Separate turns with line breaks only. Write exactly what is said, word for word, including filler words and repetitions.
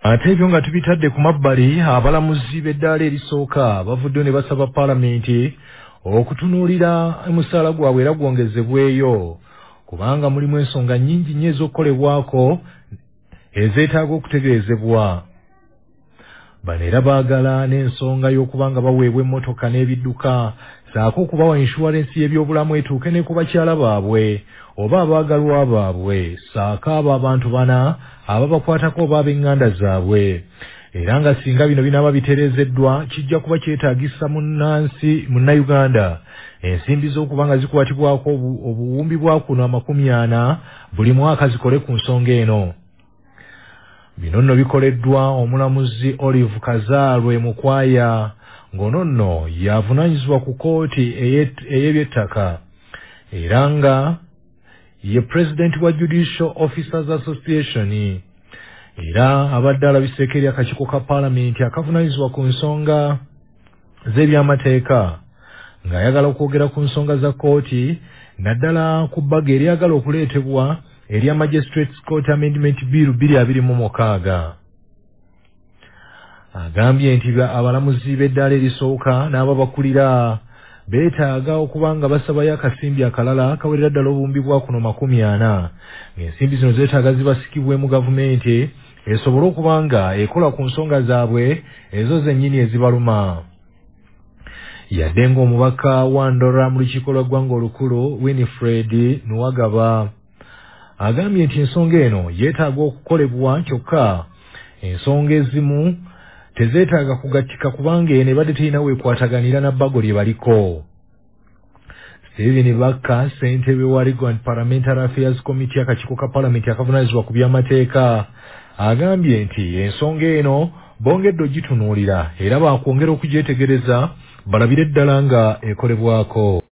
Ate ebyo nga tubitadde ku mabbali, abalamuzi b'eddaala erisooka bavuddeyo ne basaba Paalamenti okutunuulira omusaala gwabwe era gwongezebweyo kubanga mulimu ensonga nnyingi nnyo ez'okukolebwako ezeetaaga okutegeezebwa. Bano era baagala n'ensonga y'okuba nga baweebwa emmotoka n'ebidduka saako okubawa inshuwarensi y'ebyobulamu etuuke ne ku bakyala baabwe oba abaagalwa baabwe saako abo abantu bana ababakwatako oba ab'eŋŋanda zaabwe. Era nga singa bino binaaba bitereezeddwa kijja kuba kyetaagisa munnansi munnayuganda ensimbi z'okuba nga zikwatibwako obuwumbi bwa kuno amakumi ana buli mwaka zikole ku nsonga eno. Bino nno bikoleddwa omulamuzi Olive Kazaalwe Mukwaya ng'ono nno y'avunaanyizibwa ku kkooti ey'eby'ettaka era nga ye pulezidenti wa Judicial Officers Association era abadde alabiseeko eri akakiiko ka Paalamenti akavunaanyizibwa ku nsonga z'ebyamateeka ng'ayagala okwogera ku nsonga za kkooti naddala ku bbaga eryagala okuleetebwa erya Magistrates Court Amendment Bill bbiri abiri mu mukaaga. Agambye nti abalamuzi b'eddaala erisooka n'ababakulira beetaaga okuba nga basabayo akasimbi akalala kawerera ddala obuwumbi bwa kuno makumi ana. Ng'ensimbi zino zeetaaga zibasikibwemu gavumenti esobole okuba nga ekola ku nsonga zaabwe ezo zennyini ezibaluma. Yadde ng'omubaka wa Ndora mu lukiiko lw'eggwanga olukulu Winifred Nuwagaba agambye nti ensonga eno yeetaaga okukolebwa kyokka ensonga ezimu tezeetaaga kugattika kubanga eno ebadde terina weekwataganira na bbago lye baliko. Stephen Bakka ssentebe wa Legal and Parliamentary Affairs Committee akakiiko ka Paalamenti akavunaanyizibwa ku by'amateeka agambye nti ensonga eno bongedde ogitunuulira era baakwongera okugyetegereza balabire ddala nga ekolebwako.